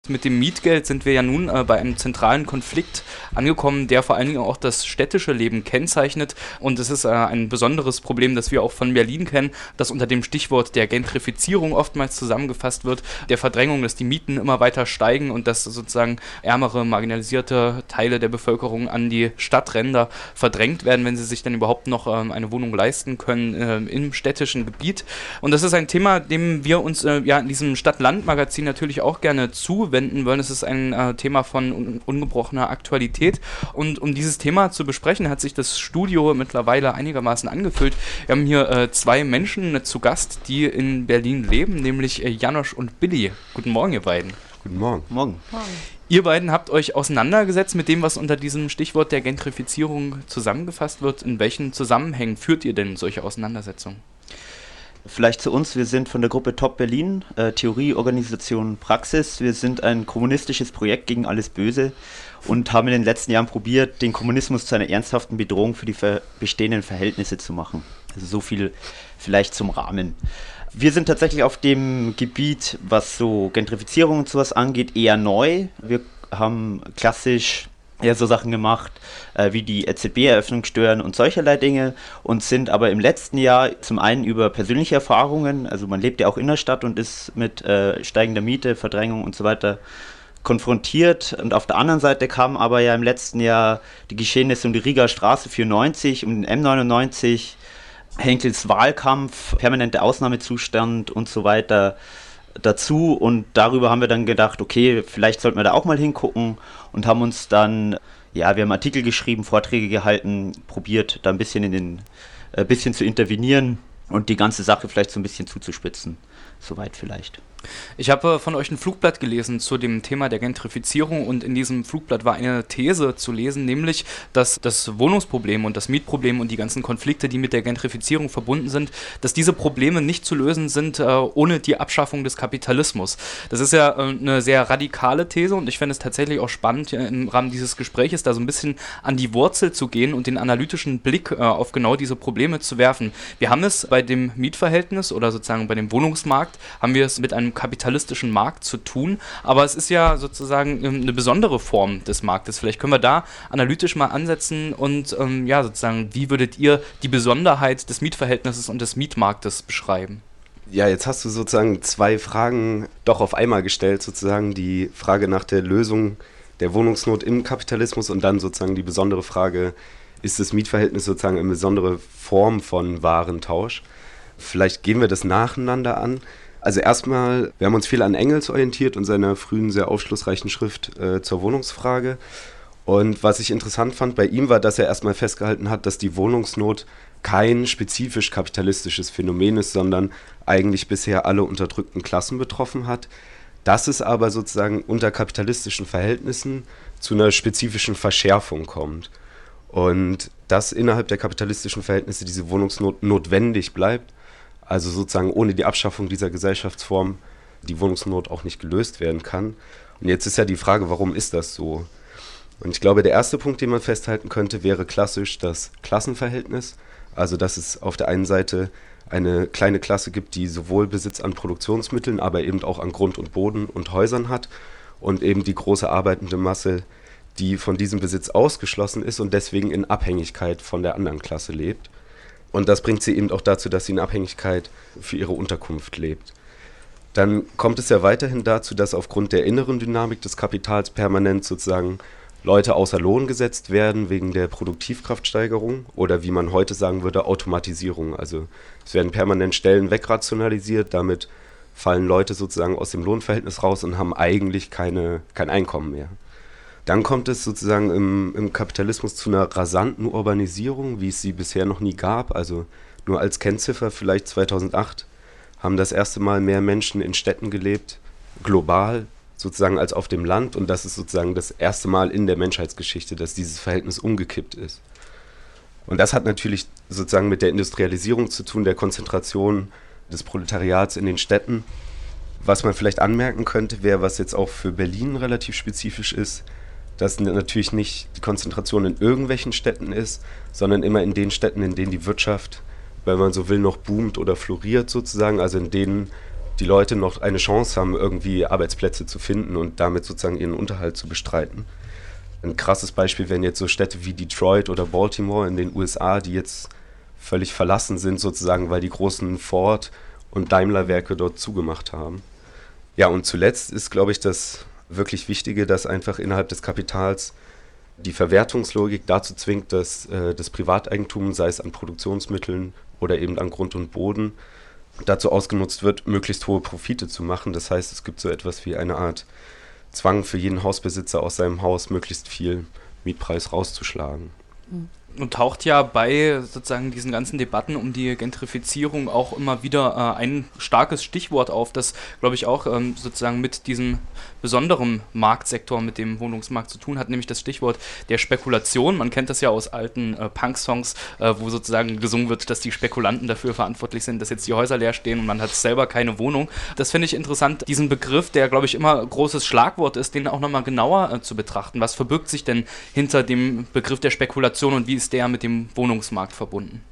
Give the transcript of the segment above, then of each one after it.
Mit dem Mietgeld sind wir ja nun bei einem zentralen Konflikt angekommen, der vor allen Dingen auch das städtische Leben kennzeichnet. Und es ist ein besonderes Problem, das wir auch von Berlin kennen, das unter dem Stichwort der Gentrifizierung oftmals zusammengefasst wird, der Verdrängung, dass die Mieten immer weiter steigen und dass sozusagen ärmere, marginalisierte Teile der Bevölkerung an die Stadtränder verdrängt werden, wenn sie sich dann überhaupt noch eine Wohnung leisten können im städtischen Gebiet. Und das ist ein Thema, dem wir uns in diesem Stadt-Land-Magazin natürlich auch gerne zuwenden wollen. Es ist ein Thema von ungebrochener Aktualität. Und um dieses Thema zu besprechen, hat sich das Studio mittlerweile einigermaßen angefüllt. Wir haben hier zwei Menschen zu Gast, die in Berlin leben, nämlich Janosch und Billy. Guten Morgen, ihr beiden. Guten Morgen. Morgen. Ihr beiden habt euch auseinandergesetzt mit dem, was unter diesem Stichwort der Gentrifizierung zusammengefasst wird. In welchen Zusammenhängen führt ihr denn solche Auseinandersetzungen? Vielleicht zu uns, wir sind von der Gruppe Top Berlin, Theorie, Organisation, Praxis. Wir sind ein kommunistisches Projekt gegen alles Böse und haben in den letzten Jahren probiert, den Kommunismus zu einer ernsthaften Bedrohung für die bestehenden Verhältnisse zu machen. Also so viel vielleicht zum Rahmen. Wir sind tatsächlich auf dem Gebiet, was so Gentrifizierung und sowas angeht, eher neu. Wir haben klassisch so Sachen gemacht, wie die EZB-Eröffnung stören und solcherlei Dinge und sind aber im letzten Jahr zum einen über persönliche Erfahrungen, also man lebt ja auch in der Stadt und ist mit steigender Miete, Verdrängung und so weiter konfrontiert und auf der anderen Seite kamen aber ja im letzten Jahr die Geschehnisse um die Rieger Straße 94, um den M99, Henkels Wahlkampf, permanente Ausnahmezustand und so weiter dazu und darüber haben wir dann gedacht, okay, vielleicht sollten wir da auch mal hingucken und haben uns dann, wir haben Artikel geschrieben, Vorträge gehalten, probiert da ein bisschen bisschen zu intervenieren und die ganze Sache vielleicht so ein bisschen zuzuspitzen, soweit vielleicht. Ich habe von euch ein Flugblatt gelesen zu dem Thema der Gentrifizierung und in diesem Flugblatt war eine These zu lesen, nämlich, dass das Wohnungsproblem und das Mietproblem und die ganzen Konflikte, die mit der Gentrifizierung verbunden sind, dass diese Probleme nicht zu lösen sind ohne die Abschaffung des Kapitalismus. Das ist ja eine sehr radikale These und ich fände es tatsächlich auch spannend, im Rahmen dieses Gespräches da so ein bisschen an die Wurzel zu gehen und den analytischen Blick auf genau diese Probleme zu werfen. Wir haben es bei dem Mietverhältnis oder sozusagen bei dem Wohnungsmarkt, haben wir es mit einem kapitalistischen Markt zu tun, aber es ist ja sozusagen eine besondere Form des Marktes. Vielleicht können wir da analytisch mal ansetzen und sozusagen, wie würdet ihr die Besonderheit des Mietverhältnisses und des Mietmarktes beschreiben? Ja, jetzt hast du sozusagen zwei Fragen doch auf einmal gestellt, sozusagen die Frage nach der Lösung der Wohnungsnot im Kapitalismus und dann sozusagen die besondere Frage, ist das Mietverhältnis sozusagen eine besondere Form von Warentausch? Vielleicht gehen wir das nacheinander an. Also erstmal, wir haben uns viel an Engels orientiert und seiner frühen, sehr aufschlussreichen Schrift zur Wohnungsfrage. Und was ich interessant fand bei ihm war, dass er erstmal festgehalten hat, dass die Wohnungsnot kein spezifisch kapitalistisches Phänomen ist, sondern eigentlich bisher alle unterdrückten Klassen betroffen hat. Dass es aber sozusagen unter kapitalistischen Verhältnissen zu einer spezifischen Verschärfung kommt. Und dass innerhalb der kapitalistischen Verhältnisse diese Wohnungsnot notwendig bleibt. Also sozusagen ohne die Abschaffung dieser Gesellschaftsform die Wohnungsnot auch nicht gelöst werden kann. Und jetzt ist ja die Frage, warum ist das so? Und ich glaube, der erste Punkt, den man festhalten könnte, wäre klassisch das Klassenverhältnis. Also dass es auf der einen Seite eine kleine Klasse gibt, die sowohl Besitz an Produktionsmitteln, aber eben auch an Grund und Boden und Häusern hat und eben die große arbeitende Masse, die von diesem Besitz ausgeschlossen ist und deswegen in Abhängigkeit von der anderen Klasse lebt. Und das bringt sie eben auch dazu, dass sie in Abhängigkeit für ihre Unterkunft lebt. Dann kommt es ja weiterhin dazu, dass aufgrund der inneren Dynamik des Kapitals permanent sozusagen Leute außer Lohn gesetzt werden wegen der Produktivkraftsteigerung oder wie man heute sagen würde, Automatisierung. Also es werden permanent Stellen wegrationalisiert, damit fallen Leute sozusagen aus dem Lohnverhältnis raus und haben eigentlich kein Einkommen mehr. Dann kommt es sozusagen im Kapitalismus zu einer rasanten Urbanisierung, wie es sie bisher noch nie gab. Also nur als Kennziffer vielleicht 2008 haben das erste Mal mehr Menschen in Städten gelebt, global sozusagen als auf dem Land. Und das ist sozusagen das erste Mal in der Menschheitsgeschichte, dass dieses Verhältnis umgekippt ist. Und das hat natürlich sozusagen mit der Industrialisierung zu tun, der Konzentration des Proletariats in den Städten. Was man vielleicht anmerken könnte, wäre, was jetzt auch für Berlin relativ spezifisch ist, dass natürlich nicht die Konzentration in irgendwelchen Städten ist, sondern immer in den Städten, in denen die Wirtschaft, wenn man so will, noch boomt oder floriert sozusagen, also in denen die Leute noch eine Chance haben, irgendwie Arbeitsplätze zu finden und damit sozusagen ihren Unterhalt zu bestreiten. Ein krasses Beispiel wären jetzt so Städte wie Detroit oder Baltimore in den USA, die jetzt völlig verlassen sind sozusagen, weil die großen Ford- und Daimler-Werke dort zugemacht haben. Ja, und zuletzt ist, glaube ich, das wirklich Wichtige, dass einfach innerhalb des Kapitals die Verwertungslogik dazu zwingt, dass das Privateigentum, sei es an Produktionsmitteln oder eben an Grund und Boden, dazu ausgenutzt wird, möglichst hohe Profite zu machen. Das heißt, es gibt so etwas wie eine Art Zwang für jeden Hausbesitzer aus seinem Haus, möglichst viel Mietpreis rauszuschlagen. Und taucht ja bei sozusagen diesen ganzen Debatten um die Gentrifizierung auch immer wieder ein starkes Stichwort auf, das, glaube ich, auch sozusagen mit diesem besonderen Marktsektor, mit dem Wohnungsmarkt zu tun hat, nämlich das Stichwort der Spekulation. Man kennt das ja aus alten Punk-Songs, wo sozusagen gesungen wird, dass die Spekulanten dafür verantwortlich sind, dass jetzt die Häuser leer stehen und man hat selber keine Wohnung. Das finde ich interessant, diesen Begriff, der, glaube ich, immer ein großes Schlagwort ist, den auch nochmal genauer zu betrachten. Was verbirgt sich denn hinter dem Begriff der Spekulation und wie ist der mit dem Wohnungsmarkt verbunden?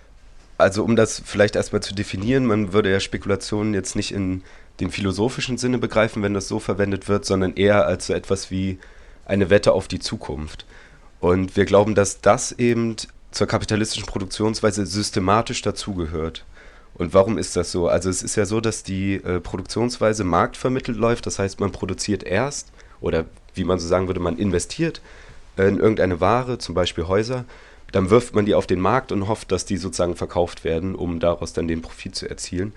Also um das vielleicht erstmal zu definieren, man würde ja Spekulationen jetzt nicht in dem philosophischen Sinne begreifen, wenn das so verwendet wird, sondern eher als so etwas wie eine Wette auf die Zukunft. Und wir glauben, dass das eben zur kapitalistischen Produktionsweise systematisch dazugehört. Und warum ist das so? Also es ist ja so, dass die Produktionsweise marktvermittelt läuft, das heißt, man produziert erst, oder wie man so sagen würde, man investiert in irgendeine Ware, zum Beispiel Häuser, dann wirft man die auf den Markt und hofft, dass die sozusagen verkauft werden, um daraus dann den Profit zu erzielen.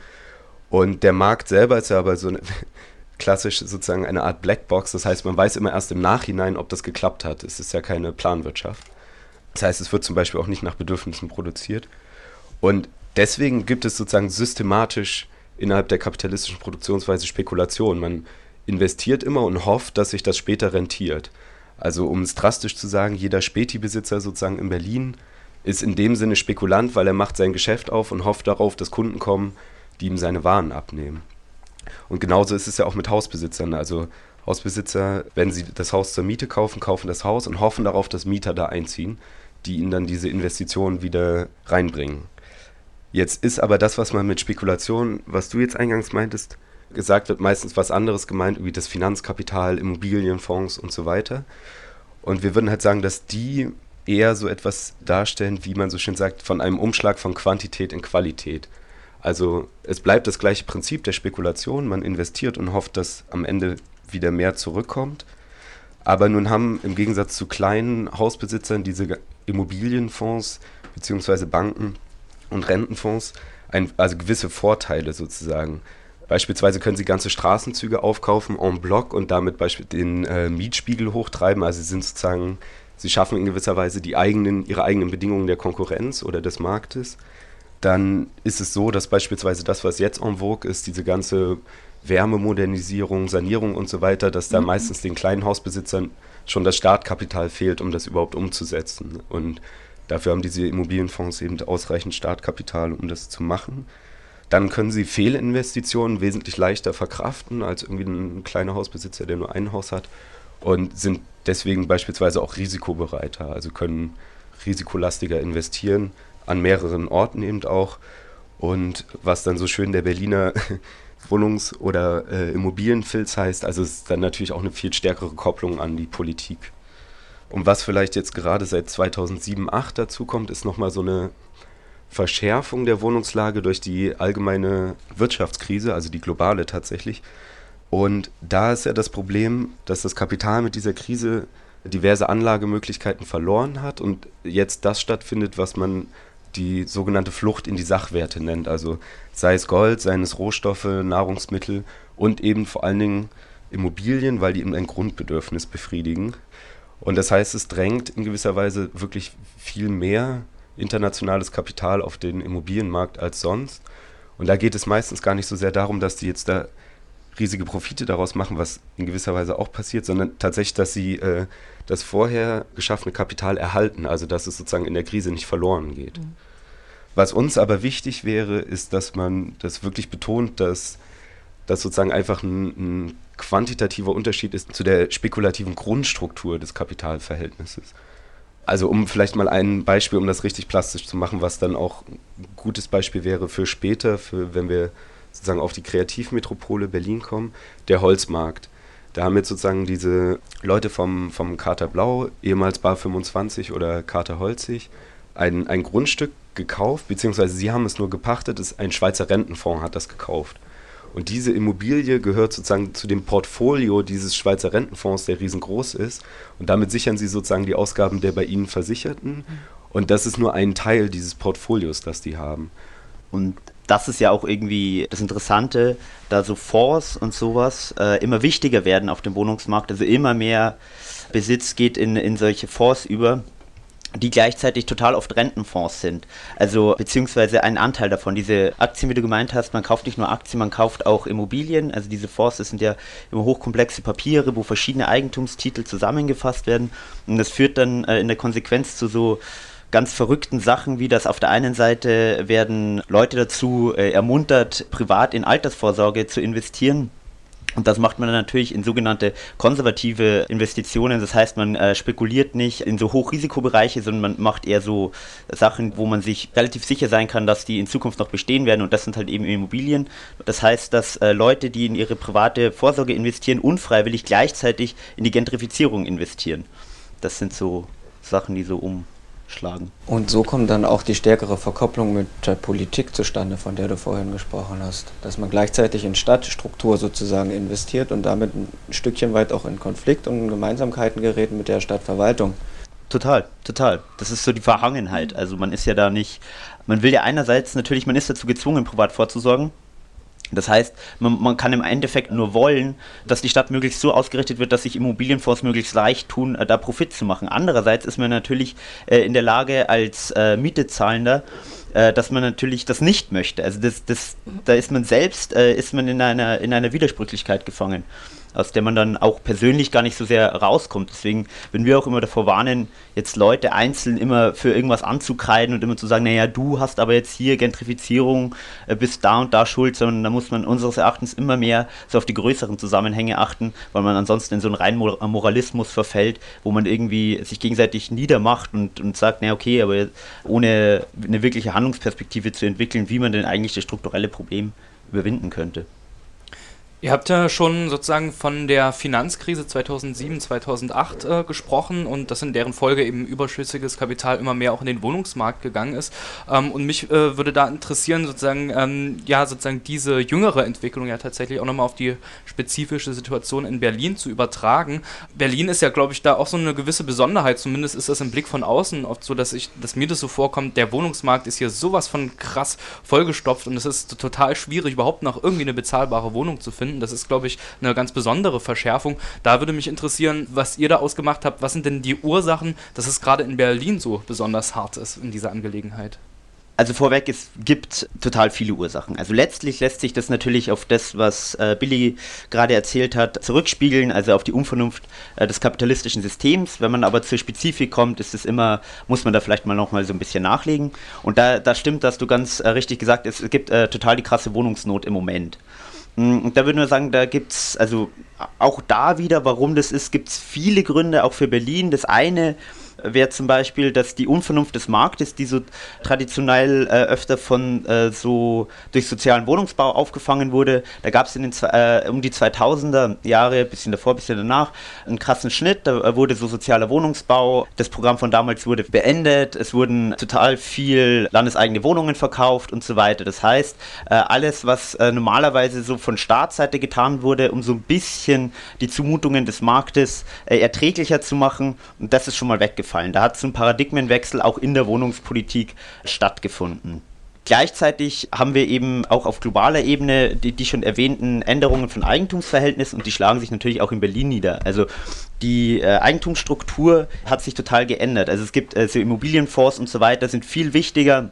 Und der Markt selber ist ja aber so klassisch sozusagen eine Art Blackbox, das heißt, man weiß immer erst im Nachhinein, ob das geklappt hat. Es ist ja keine Planwirtschaft. Das heißt, es wird zum Beispiel auch nicht nach Bedürfnissen produziert. Und deswegen gibt es sozusagen systematisch innerhalb der kapitalistischen Produktionsweise Spekulation. Man investiert immer und hofft, dass sich das später rentiert. Also um es drastisch zu sagen, jeder Späti-Besitzer sozusagen in Berlin ist in dem Sinne Spekulant, weil er macht sein Geschäft auf und hofft darauf, dass Kunden kommen, die ihm seine Waren abnehmen. Und genauso ist es ja auch mit Hausbesitzern. Also Hausbesitzer, wenn sie das Haus zur Miete kaufen, kaufen das Haus und hoffen darauf, dass Mieter da einziehen, die ihnen dann diese Investitionen wieder reinbringen. Jetzt ist aber das, was man mit Spekulation, was du jetzt eingangs meintest, gesagt wird, meistens was anderes gemeint, wie das Finanzkapital, Immobilienfonds und so weiter. Und wir würden halt sagen, dass die eher so etwas darstellen, wie man so schön sagt, von einem Umschlag von Quantität in Qualität. Also es bleibt das gleiche Prinzip der Spekulation, man investiert und hofft, dass am Ende wieder mehr zurückkommt. Aber nun haben im Gegensatz zu kleinen Hausbesitzern diese Immobilienfonds bzw. Banken und Rentenfonds also gewisse Vorteile sozusagen. Beispielsweise können sie ganze Straßenzüge aufkaufen en bloc und damit den Mietspiegel hochtreiben. Also sie schaffen in gewisser Weise ihre eigenen Bedingungen der Konkurrenz oder des Marktes. Dann ist es so, dass beispielsweise das, was jetzt en vogue ist, diese ganze Wärmemodernisierung, Sanierung und so weiter, dass da meistens den kleinen Hausbesitzern schon das Startkapital fehlt, um das überhaupt umzusetzen. Und dafür haben diese Immobilienfonds eben ausreichend Startkapital, um das zu machen. Dann können sie Fehlinvestitionen wesentlich leichter verkraften als irgendwie ein kleiner Hausbesitzer, der nur ein Haus hat und sind deswegen beispielsweise auch risikobereiter, also können risikolastiger investieren, an mehreren Orten eben auch. Und was dann so schön der Berliner Wohnungs- oder Immobilienfilz heißt, also es ist dann natürlich auch eine viel stärkere Kopplung an die Politik. Und was vielleicht jetzt gerade seit 2007, 2008 dazu kommt, ist nochmal so eine Verschärfung der Wohnungslage durch die allgemeine Wirtschaftskrise, also die globale tatsächlich. Und da ist ja das Problem, dass das Kapital mit dieser Krise diverse Anlagemöglichkeiten verloren hat und jetzt das stattfindet, was man die sogenannte Flucht in die Sachwerte nennt. Also sei es Gold, seien es Rohstoffe, Nahrungsmittel und eben vor allen Dingen Immobilien, weil die eben ein Grundbedürfnis befriedigen. Und das heißt, es drängt in gewisser Weise wirklich viel mehr internationales Kapital auf den Immobilienmarkt als sonst. Und da geht es meistens gar nicht so sehr darum, dass die jetzt da riesige Profite daraus machen, was in gewisser Weise auch passiert, sondern tatsächlich, dass sie das vorher geschaffene Kapital erhalten, also dass es sozusagen in der Krise nicht verloren geht. Mhm. Was uns aber wichtig wäre, ist, dass man das wirklich betont, dass das sozusagen einfach ein quantitativer Unterschied ist zu der spekulativen Grundstruktur des Kapitalverhältnisses. Also um vielleicht mal ein Beispiel, um das richtig plastisch zu machen, was dann auch ein gutes Beispiel wäre für später, wenn wir sozusagen auf die Kreativmetropole Berlin kommen, der Holzmarkt. Da haben jetzt sozusagen diese Leute vom Kater Blau, ehemals Bar 25 oder Kater Holzig, ein Grundstück gekauft, beziehungsweise sie haben es nur gepachtet, ein Schweizer Rentenfonds hat das gekauft. Und diese Immobilie gehört sozusagen zu dem Portfolio dieses Schweizer Rentenfonds, der riesengroß ist. Und damit sichern sie sozusagen die Ausgaben der bei ihnen Versicherten. Und das ist nur ein Teil dieses Portfolios, das die haben. Und das ist ja auch irgendwie das Interessante, da so Fonds und sowas immer wichtiger werden auf dem Wohnungsmarkt. Also immer mehr Besitz geht in solche Fonds über, die gleichzeitig total oft Rentenfonds sind. Also beziehungsweise ein Anteil davon. Diese Aktien, wie du gemeint hast, man kauft nicht nur Aktien, man kauft auch Immobilien. Also diese Fonds, das sind ja immer hochkomplexe Papiere, wo verschiedene Eigentumstitel zusammengefasst werden. Und das führt dann in der Konsequenz zu so ganz verrückten Sachen, wie das auf der einen Seite werden Leute dazu ermuntert, privat in Altersvorsorge zu investieren. Und das macht man dann natürlich in sogenannte konservative Investitionen. Das heißt, man spekuliert nicht in so Hochrisikobereiche, sondern man macht eher so Sachen, wo man sich relativ sicher sein kann, dass die in Zukunft noch bestehen werden. Und das sind halt eben Immobilien. Das heißt, dass Leute, die in ihre private Vorsorge investieren, unfreiwillig gleichzeitig in die Gentrifizierung investieren. Das sind so Sachen, die so umschlagen. Und so kommt dann auch die stärkere Verkopplung mit der Politik zustande, von der du vorhin gesprochen hast. Dass man gleichzeitig in Stadtstruktur sozusagen investiert und damit ein Stückchen weit auch in Konflikt und in Gemeinsamkeiten gerät mit der Stadtverwaltung. Total. Das ist so die Verhangenheit. Also man ist ja da nicht, man will ja einerseits natürlich, man ist dazu gezwungen, privat vorzusorgen. Das heißt, man kann im Endeffekt nur wollen, dass die Stadt möglichst so ausgerichtet wird, dass sich Immobilienfonds möglichst leicht tun, da Profit zu machen. Andererseits ist man natürlich in der Lage als Mietezahlender, dass man natürlich das nicht möchte. Also da ist man selbst in einer Widersprüchlichkeit gefangen, aus der man dann auch persönlich gar nicht so sehr rauskommt. Deswegen würden wir auch immer davor warnen, jetzt Leute einzeln immer für irgendwas anzukreiden und immer zu sagen, naja, du hast aber jetzt hier Gentrifizierung, bist da und da schuld, sondern da muss man unseres Erachtens immer mehr so auf die größeren Zusammenhänge achten, weil man ansonsten in so einen reinen Moralismus verfällt, wo man irgendwie sich gegenseitig niedermacht und sagt, naja, okay, aber ohne eine wirkliche Handlungsperspektive zu entwickeln, wie man denn eigentlich das strukturelle Problem überwinden könnte. Ihr habt ja schon sozusagen von der Finanzkrise 2007, 2008 gesprochen und dass in deren Folge eben überschüssiges Kapital immer mehr auch in den Wohnungsmarkt gegangen ist. Und mich würde da interessieren, sozusagen diese jüngere Entwicklung ja tatsächlich auch nochmal auf die spezifische Situation in Berlin zu übertragen. Berlin ist ja, glaube ich, da auch so eine gewisse Besonderheit, zumindest ist das im Blick von außen oft so, dass mir das so vorkommt, der Wohnungsmarkt ist hier sowas von krass vollgestopft und es ist total schwierig, überhaupt noch irgendwie eine bezahlbare Wohnung zu finden. Das ist, glaube ich, eine ganz besondere Verschärfung. Da würde mich interessieren, was ihr da ausgemacht habt. Was sind denn die Ursachen, dass es gerade in Berlin so besonders hart ist in dieser Angelegenheit? Also vorweg, es gibt total viele Ursachen. Also letztlich lässt sich das natürlich auf das, was Billy gerade erzählt hat, zurückspiegeln, also auf die Unvernunft des kapitalistischen Systems. Wenn man aber zur Spezifik kommt, muss man da vielleicht noch mal so ein bisschen nachlegen. Und da stimmt, dass du ganz richtig gesagt hast, es gibt total die krasse Wohnungsnot im Moment. Und da würden wir sagen, da gibt es, also auch da wieder, warum das ist, gibt es viele Gründe, auch für Berlin. Das eine wäre zum Beispiel, dass die Unvernunft des Marktes, die so traditionell öfter von so durch sozialen Wohnungsbau aufgefangen wurde, da gab es um die 2000er Jahre, bisschen davor, bisschen danach, einen krassen Schnitt, da wurde so sozialer Wohnungsbau, das Programm von damals wurde beendet, es wurden total viel landeseigene Wohnungen verkauft und so weiter. Das heißt, alles, was normalerweise so von Staatsseite getan wurde, um so ein bisschen die Zumutungen des Marktes erträglicher zu machen, und das ist schon mal weggefallen. Da hat so ein Paradigmenwechsel auch in der Wohnungspolitik stattgefunden. Gleichzeitig haben wir eben auch auf globaler Ebene die schon erwähnten Änderungen von Eigentumsverhältnissen und die schlagen sich natürlich auch in Berlin nieder. Also die Eigentumsstruktur hat sich total geändert. Also es gibt so Immobilienfonds und so weiter, sind viel wichtiger.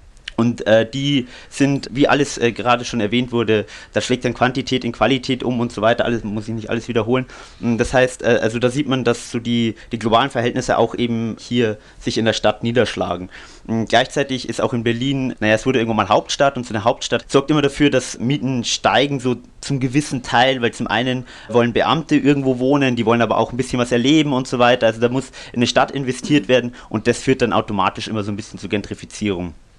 Und die sind, wie alles gerade schon erwähnt wurde, da schlägt dann Quantität in Qualität um und so weiter, alles muss ich nicht alles wiederholen. Das heißt, also da sieht man, dass so die globalen Verhältnisse auch eben hier sich in der Stadt niederschlagen. Gleichzeitig ist auch in Berlin, es wurde irgendwann mal Hauptstadt und so eine Hauptstadt sorgt immer dafür, dass Mieten steigen, so zum gewissen Teil, weil zum einen wollen Beamte irgendwo wohnen, die wollen aber auch ein bisschen was erleben und so weiter. Also da muss in eine Stadt investiert werden und das führt dann automatisch immer so ein bisschen zur Gentrifizierung.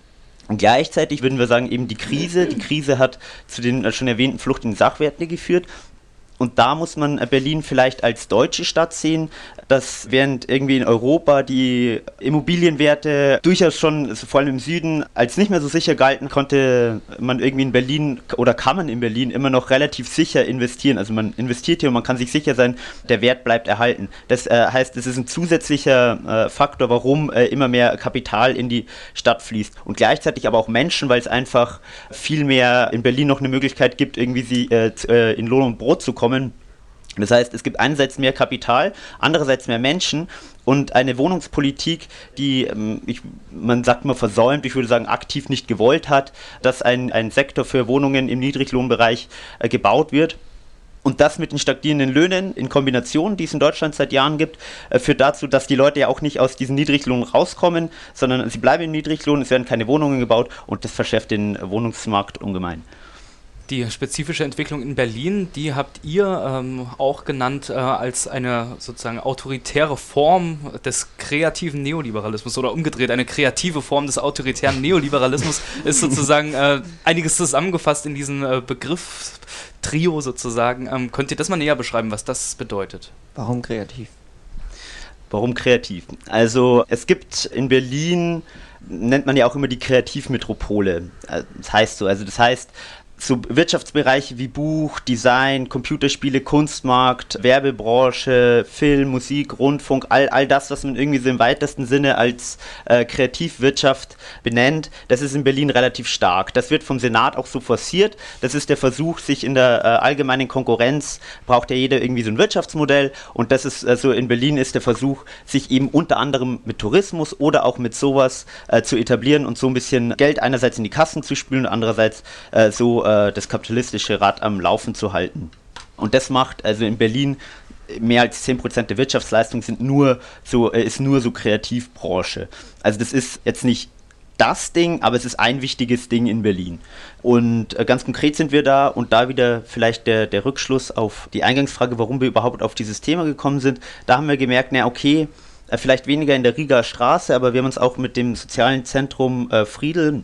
Und gleichzeitig würden wir sagen, eben die Krise hat zu den schon erwähnten Flucht in die Sachwerte geführt. Und da muss man Berlin vielleicht als deutsche Stadt sehen, dass während irgendwie in Europa die Immobilienwerte durchaus schon, also vor allem im Süden, als nicht mehr so sicher galten, konnte man irgendwie in Berlin oder kann man in Berlin immer noch relativ sicher investieren. Also man investiert hier und man kann sich sicher sein, der Wert bleibt erhalten. Das heißt, es ist ein zusätzlicher Faktor, warum immer mehr Kapital in die Stadt fließt. Und gleichzeitig aber auch Menschen, weil es einfach viel mehr in Berlin noch eine Möglichkeit gibt, irgendwie in Lohn und Brot zu kommen. Das heißt, es gibt einerseits mehr Kapital, andererseits mehr Menschen und eine Wohnungspolitik, die, man sagt mal versäumt, ich würde sagen aktiv nicht gewollt hat, dass ein Sektor für Wohnungen im Niedriglohnbereich gebaut wird. Und das mit den stagnierenden Löhnen in Kombination, die es in Deutschland seit Jahren gibt, führt dazu, dass die Leute ja auch nicht aus diesem Niedriglohn rauskommen, sondern sie bleiben im Niedriglohn, es werden keine Wohnungen gebaut und das verschärft den Wohnungsmarkt ungemein. Die spezifische Entwicklung in Berlin, die habt ihr auch genannt als eine sozusagen autoritäre Form des kreativen Neoliberalismus oder umgedreht, eine kreative Form des autoritären Neoliberalismus ist sozusagen einiges zusammengefasst in diesen Begriff-Trio sozusagen. Könnt ihr das mal näher beschreiben, was das bedeutet? Warum kreativ? Warum kreativ? Also es gibt in Berlin, nennt man ja auch immer die Kreativmetropole. Das heißt so, so Wirtschaftsbereiche wie Buch, Design, Computerspiele, Kunstmarkt, Werbebranche, Film, Musik, Rundfunk, all das, was man irgendwie so im weitesten Sinne als Kreativwirtschaft benennt, das ist in Berlin relativ stark. Das wird vom Senat auch so forciert. Das ist der Versuch, sich in der allgemeinen Konkurrenz, braucht ja jeder irgendwie so ein Wirtschaftsmodell und das ist also in Berlin ist der Versuch, sich eben unter anderem mit Tourismus oder auch mit sowas zu etablieren und so ein bisschen Geld einerseits in die Kassen zu spülen und andererseits das kapitalistische Rad am Laufen zu halten. Und das macht also in Berlin mehr als 10% der Wirtschaftsleistung ist nur so Kreativbranche. Also das ist jetzt nicht das Ding, aber es ist ein wichtiges Ding in Berlin. Und ganz konkret sind wir da und da wieder vielleicht der Rückschluss auf die Eingangsfrage, warum wir überhaupt auf dieses Thema gekommen sind. Da haben wir gemerkt, vielleicht weniger in der Rieger Straße, aber wir haben uns auch mit dem sozialen Zentrum Friedel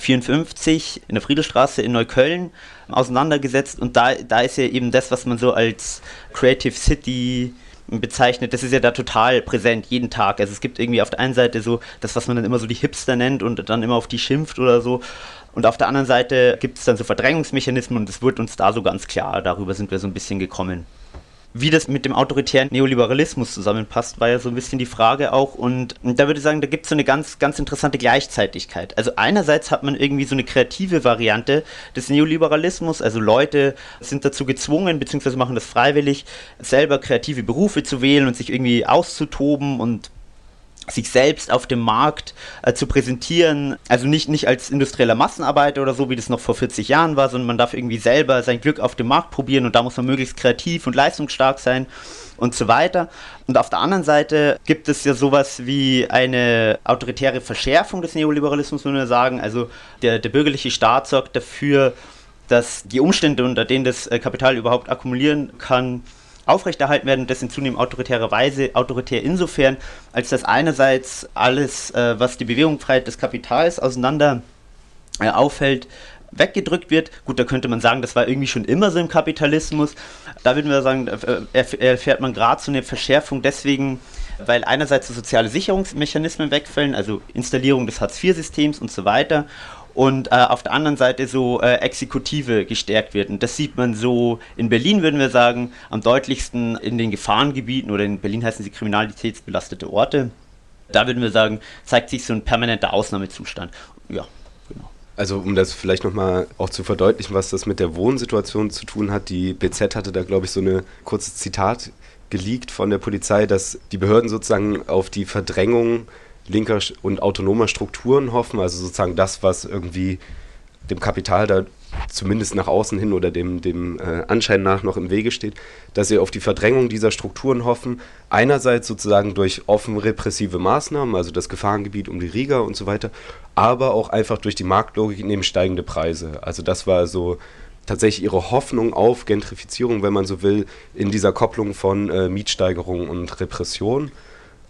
54 in der Friedelstraße in Neukölln auseinandergesetzt und da ist ja eben das, was man so als Creative City bezeichnet, das ist ja da total präsent, jeden Tag. Also es gibt irgendwie auf der einen Seite so das, was man dann immer so die Hipster nennt und dann immer auf die schimpft oder so und auf der anderen Seite gibt es dann so Verdrängungsmechanismen und das wird uns da so ganz klar, darüber sind wir so ein bisschen gekommen. Wie das mit dem autoritären Neoliberalismus zusammenpasst, war ja so ein bisschen die Frage auch und da würde ich sagen, da gibt es so eine ganz, ganz interessante Gleichzeitigkeit. Also einerseits hat man irgendwie so eine kreative Variante des Neoliberalismus, also Leute sind dazu gezwungen, beziehungsweise machen das freiwillig, selber kreative Berufe zu wählen und sich irgendwie auszutoben und sich selbst auf dem Markt zu präsentieren, also nicht als industrieller Massenarbeiter oder so, wie das noch vor 40 Jahren war, sondern man darf irgendwie selber sein Glück auf dem Markt probieren und da muss man möglichst kreativ und leistungsstark sein und so weiter. Und auf der anderen Seite gibt es ja sowas wie eine autoritäre Verschärfung des Neoliberalismus, würde man sagen, also der bürgerliche Staat sorgt dafür, dass die Umstände, unter denen das Kapital überhaupt akkumulieren kann, aufrechterhalten werden und das in zunehmend autoritärer Weise, autoritär insofern, als dass einerseits alles, was die Bewegungsfreiheit des Kapitals auseinander aufhält, weggedrückt wird. Gut, da könnte man sagen, das war irgendwie schon immer so im Kapitalismus. Da würden wir sagen, erfährt man gerade so eine Verschärfung deswegen, weil einerseits so soziale Sicherungsmechanismen wegfallen, also Installierung des Hartz-IV-Systems und so weiter, und auf der anderen Seite so Exekutive gestärkt wird. Und das sieht man so in Berlin, würden wir sagen, am deutlichsten in den Gefahrengebieten oder in Berlin heißen sie kriminalitätsbelastete Orte. Da würden wir sagen, zeigt sich so ein permanenter Ausnahmezustand. Ja, genau. Also um das vielleicht nochmal auch zu verdeutlichen, was das mit der Wohnsituation zu tun hat, die BZ hatte da, glaube ich, so eine kurzes Zitat geleakt von der Polizei, dass die Behörden sozusagen auf die Verdrängung linker und autonomer Strukturen hoffen, also sozusagen das, was irgendwie dem Kapital da zumindest nach außen hin oder dem Anschein nach noch im Wege steht, dass sie auf die Verdrängung dieser Strukturen hoffen, einerseits sozusagen durch offen repressive Maßnahmen, also das Gefahrengebiet um die Riga und so weiter, aber auch einfach durch die Marktlogik neben steigende Preise. Also das war so tatsächlich ihre Hoffnung auf Gentrifizierung, wenn man so will, in dieser Kopplung von Mietsteigerung und Repression.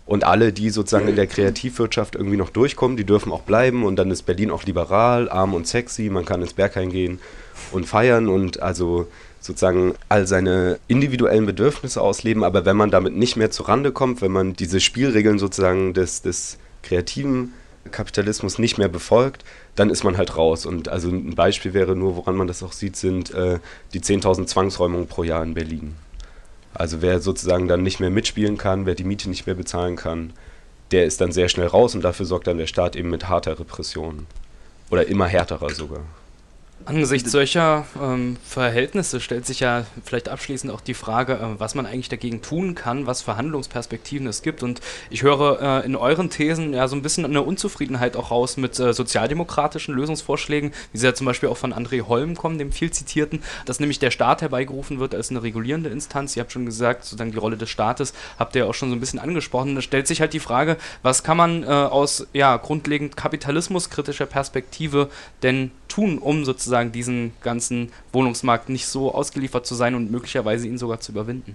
Und alle, die sozusagen in der Kreativwirtschaft irgendwie noch durchkommen, die dürfen auch bleiben. Und dann ist Berlin auch liberal, arm und sexy. Man kann ins Berghain gehen und feiern und also sozusagen all seine individuellen Bedürfnisse ausleben. Aber wenn man damit nicht mehr zurande kommt, wenn man diese Spielregeln sozusagen des kreativen Kapitalismus nicht mehr befolgt, dann ist man halt raus. Und also ein Beispiel wäre nur, woran man das auch sieht, sind die 10.000 Zwangsräumungen pro Jahr in Berlin. Also wer sozusagen dann nicht mehr mitspielen kann, wer die Miete nicht mehr bezahlen kann, der ist dann sehr schnell raus und dafür sorgt dann der Staat eben mit harter Repression. Oder immer härterer sogar. Angesichts solcher Verhältnisse stellt sich ja vielleicht abschließend auch die Frage, was man eigentlich dagegen tun kann, was für Handlungsperspektiven es gibt. Und ich höre in euren Thesen ja so ein bisschen eine Unzufriedenheit auch raus mit sozialdemokratischen Lösungsvorschlägen, wie sie ja zum Beispiel auch von André Holm kommen, dem viel zitierten, dass nämlich der Staat herbeigerufen wird als eine regulierende Instanz. Ihr habt schon gesagt, sozusagen die Rolle des Staates habt ihr auch schon so ein bisschen angesprochen. Da stellt sich halt die Frage, was kann man aus grundlegend kapitalismuskritischer Perspektive denn tun, um sozusagen diesen ganzen Wohnungsmarkt nicht so ausgeliefert zu sein und möglicherweise ihn sogar zu überwinden?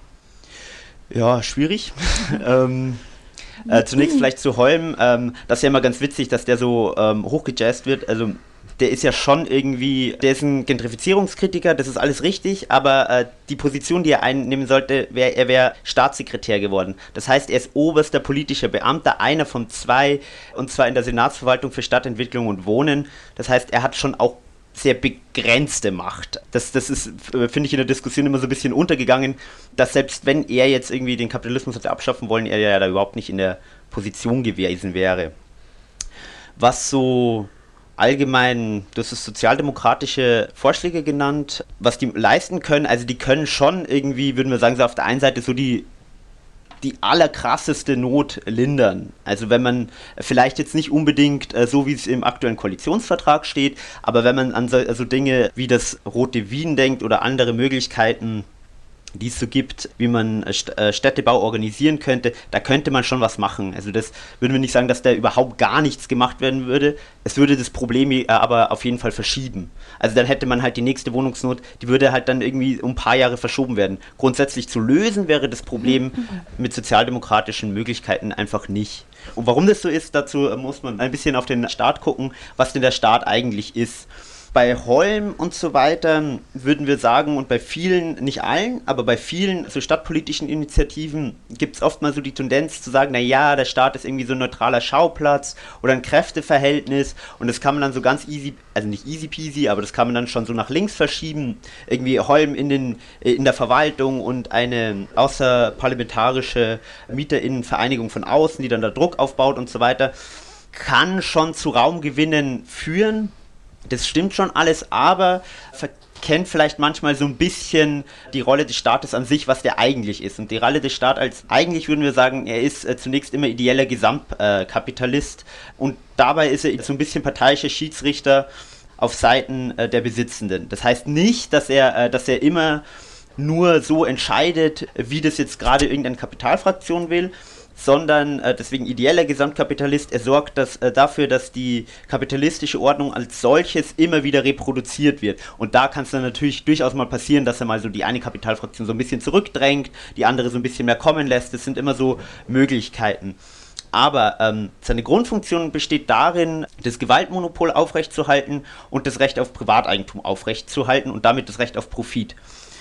Ja, schwierig. Zunächst vielleicht zu Holm. Das ist ja immer ganz witzig, dass der so hochgejazzt wird. Also der ist ja schon irgendwie, der ist ein Gentrifizierungskritiker, das ist alles richtig, aber die Position, die er einnehmen sollte, er wäre Staatssekretär geworden. Das heißt, er ist oberster politischer Beamter, einer von 2, und zwar in der Senatsverwaltung für Stadtentwicklung und Wohnen. Das heißt, er hat schon auch sehr begrenzte Macht. Das ist, finde ich, in der Diskussion immer so ein bisschen untergegangen, dass selbst wenn er jetzt irgendwie den Kapitalismus hätte abschaffen wollen, er ja da überhaupt nicht in der Position gewesen wäre. Was so allgemein, das ist sozialdemokratische Vorschläge genannt, was die leisten können, also die können schon irgendwie, würden wir sagen, so auf der einen Seite so die allerkrasseste Not lindern. Also wenn man vielleicht jetzt nicht unbedingt so, wie es im aktuellen Koalitionsvertrag steht, aber wenn man an so Dinge wie das Rote Wien denkt oder andere Möglichkeiten, die es so gibt, wie man Städtebau organisieren könnte, da könnte man schon was machen. Also das würden wir nicht sagen, dass da überhaupt gar nichts gemacht werden würde. Es würde das Problem aber auf jeden Fall verschieben. Also dann hätte man halt die nächste Wohnungsnot, die würde halt dann irgendwie um ein paar Jahre verschoben werden. Grundsätzlich zu lösen wäre das Problem mit sozialdemokratischen Möglichkeiten einfach nicht. Und warum das so ist, dazu muss man ein bisschen auf den Staat gucken, was denn der Staat eigentlich ist. Bei Holm und so weiter würden wir sagen, und bei vielen, nicht allen, aber bei vielen so stadtpolitischen Initiativen gibt es oft mal so die Tendenz zu sagen, naja, der Staat ist irgendwie so ein neutraler Schauplatz oder ein Kräfteverhältnis, und das kann man dann so ganz easy, also nicht easy peasy, aber das kann man dann schon so nach links verschieben. Irgendwie Holm in der Verwaltung und eine außerparlamentarische MieterInnenvereinigung von außen, die dann da Druck aufbaut und so weiter, kann schon zu Raumgewinnen führen. Das stimmt schon alles, aber verkennt vielleicht manchmal so ein bisschen die Rolle des Staates an sich, was der eigentlich ist. Und die Rolle des Staates als, eigentlich würden wir sagen, er ist zunächst immer ideeller Gesamtkapitalist, und dabei ist er so ein bisschen parteiischer Schiedsrichter auf Seiten der Besitzenden. Das heißt nicht, dass er immer nur so entscheidet, wie das jetzt gerade irgendeine Kapitalfraktion will, sondern deswegen ideeller Gesamtkapitalist, er sorgt dafür, dass die kapitalistische Ordnung als solches immer wieder reproduziert wird. Und da kann es dann natürlich durchaus mal passieren, dass er mal so die eine Kapitalfraktion so ein bisschen zurückdrängt, die andere so ein bisschen mehr kommen lässt. Das sind immer so Möglichkeiten. Aber seine Grundfunktion besteht darin, das Gewaltmonopol aufrechtzuerhalten und das Recht auf Privateigentum aufrechtzuerhalten und damit das Recht auf Profit.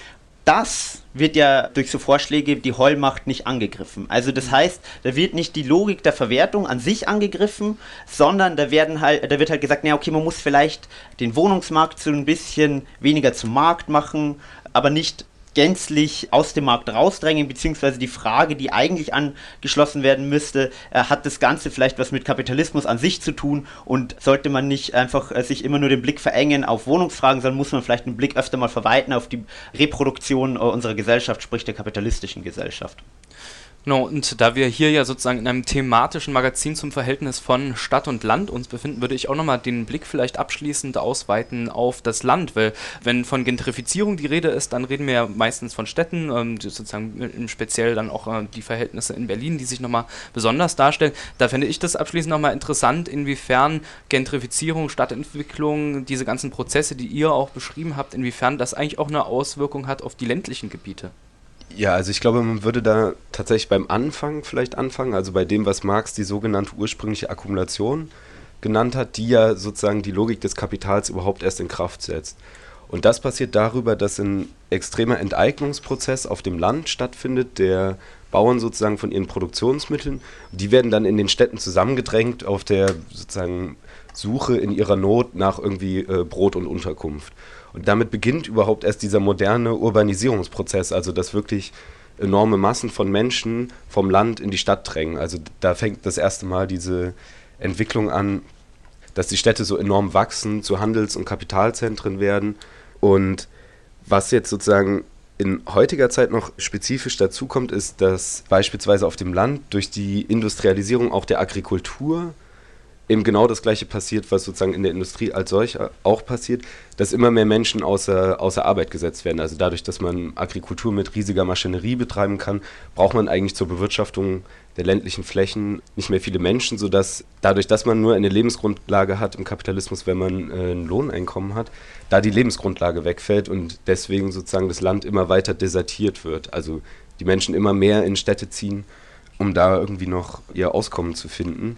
Das wird ja durch so Vorschläge, die Holm macht, nicht angegriffen. Also das heißt, da wird nicht die Logik der Verwertung an sich angegriffen, sondern da wird halt gesagt, na okay, man muss vielleicht den Wohnungsmarkt so ein bisschen weniger zum Markt machen, aber nicht gänzlich aus dem Markt rausdrängen, beziehungsweise die Frage, die eigentlich angeschlossen werden müsste, hat das Ganze vielleicht was mit Kapitalismus an sich zu tun, und sollte man nicht einfach sich immer nur den Blick verengen auf Wohnungsfragen, sondern muss man vielleicht den Blick öfter mal verweiten auf die Reproduktion unserer Gesellschaft, sprich der kapitalistischen Gesellschaft. Genau, und da wir hier ja sozusagen in einem thematischen Magazin zum Verhältnis von Stadt und Land uns befinden, würde ich auch nochmal den Blick vielleicht abschließend ausweiten auf das Land, weil wenn von Gentrifizierung die Rede ist, dann reden wir ja meistens von Städten, sozusagen speziell dann auch die Verhältnisse in Berlin, die sich nochmal besonders darstellen. Da fände ich das abschließend nochmal interessant, inwiefern Gentrifizierung, Stadtentwicklung, diese ganzen Prozesse, die ihr auch beschrieben habt, inwiefern das eigentlich auch eine Auswirkung hat auf die ländlichen Gebiete. Ja, also ich glaube, man würde da tatsächlich beim Anfang vielleicht anfangen, also bei dem, was Marx die sogenannte ursprüngliche Akkumulation genannt hat, die ja sozusagen die Logik des Kapitals überhaupt erst in Kraft setzt. Und das passiert darüber, dass ein extremer Enteignungsprozess auf dem Land stattfindet, der Bauern sozusagen von ihren Produktionsmitteln, die werden dann in den Städten zusammengedrängt auf der sozusagen Suche in ihrer Not nach irgendwie Brot und Unterkunft. Und damit beginnt überhaupt erst dieser moderne Urbanisierungsprozess, also dass wirklich enorme Massen von Menschen vom Land in die Stadt drängen. Also da fängt das erste Mal diese Entwicklung an, dass die Städte so enorm wachsen, zu Handels- und Kapitalzentren werden. Und was jetzt sozusagen in heutiger Zeit noch spezifisch dazukommt, ist, dass beispielsweise auf dem Land durch die Industrialisierung auch der Agrikultur eben genau das Gleiche passiert, was sozusagen in der Industrie als solcher auch passiert, dass immer mehr Menschen außer Arbeit gesetzt werden. Also dadurch, dass man Agrikultur mit riesiger Maschinerie betreiben kann, braucht man eigentlich zur Bewirtschaftung der ländlichen Flächen nicht mehr viele Menschen, sodass dadurch, dass man nur eine Lebensgrundlage hat im Kapitalismus, wenn man ein Lohneinkommen hat, da die Lebensgrundlage wegfällt und deswegen sozusagen das Land immer weiter desertiert wird. Also die Menschen immer mehr in Städte ziehen, um da irgendwie noch ihr Auskommen zu finden.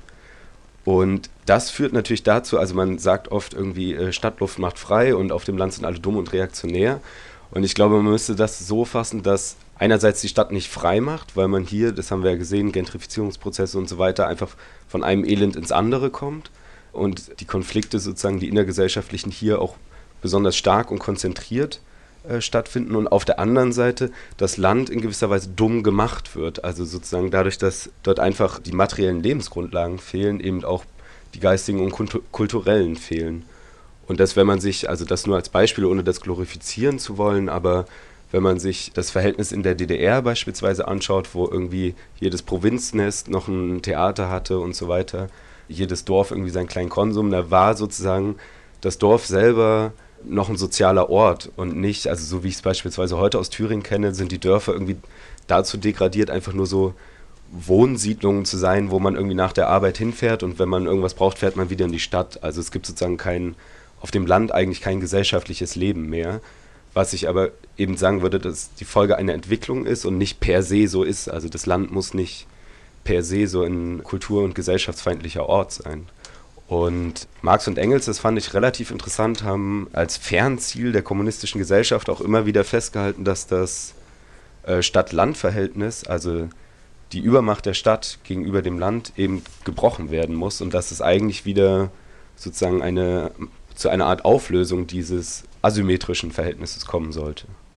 Und das führt natürlich dazu, also man sagt oft irgendwie, Stadtluft macht frei und auf dem Land sind alle dumm und reaktionär. Und ich glaube, man müsste das so fassen, dass einerseits die Stadt nicht frei macht, weil man hier, das haben wir ja gesehen, Gentrifizierungsprozesse und so weiter, einfach von einem Elend ins andere kommt. Und die Konflikte sozusagen, die innergesellschaftlichen, hier auch besonders stark und konzentriert stattfinden. Und auf der anderen Seite das Land in gewisser Weise dumm gemacht wird. Also sozusagen dadurch, dass dort einfach die materiellen Lebensgrundlagen fehlen, eben auch die geistigen und kulturellen fehlen. Und das, wenn man sich, also das nur als Beispiel, ohne das glorifizieren zu wollen, aber wenn man sich das Verhältnis in der DDR beispielsweise anschaut, wo irgendwie jedes Provinznest noch ein Theater hatte und so weiter, jedes Dorf irgendwie seinen kleinen Konsum, da war sozusagen das Dorf selber noch ein sozialer Ort und nicht, also so wie ich es beispielsweise heute aus Thüringen kenne, sind die Dörfer irgendwie dazu degradiert, einfach nur so Wohnsiedlungen zu sein, wo man irgendwie nach der Arbeit hinfährt und wenn man irgendwas braucht, fährt man wieder in die Stadt. Also es gibt sozusagen auf dem Land eigentlich kein gesellschaftliches Leben mehr, was ich aber eben sagen würde, dass die Folge einer Entwicklung ist und nicht per se so ist. Also das Land muss nicht per se so ein kultur- und gesellschaftsfeindlicher Ort sein. Und Marx und Engels, das fand ich relativ interessant, haben als Fernziel der kommunistischen Gesellschaft auch immer wieder festgehalten, dass das Stadt-Land-Verhältnis, also die Übermacht der Stadt gegenüber dem Land eben gebrochen werden muss und dass es eigentlich wieder sozusagen zu einer Art Auflösung dieses asymmetrischen Verhältnisses kommen sollte.